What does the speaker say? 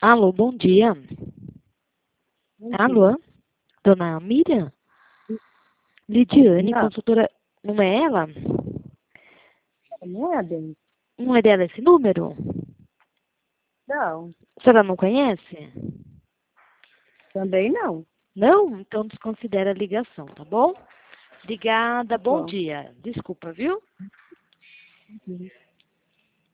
Alô, bom dia. Bom dia. Alô, dona Miriam? Lidiane, Não. consultora. Não é ela? Não é, bem? Não é dela esse número? Não, A senhora não conhece? também não. Não? Então desconsidera a ligação, tá bom? Obrigada, bom Bom. dia. Desculpa, viu? Uhum.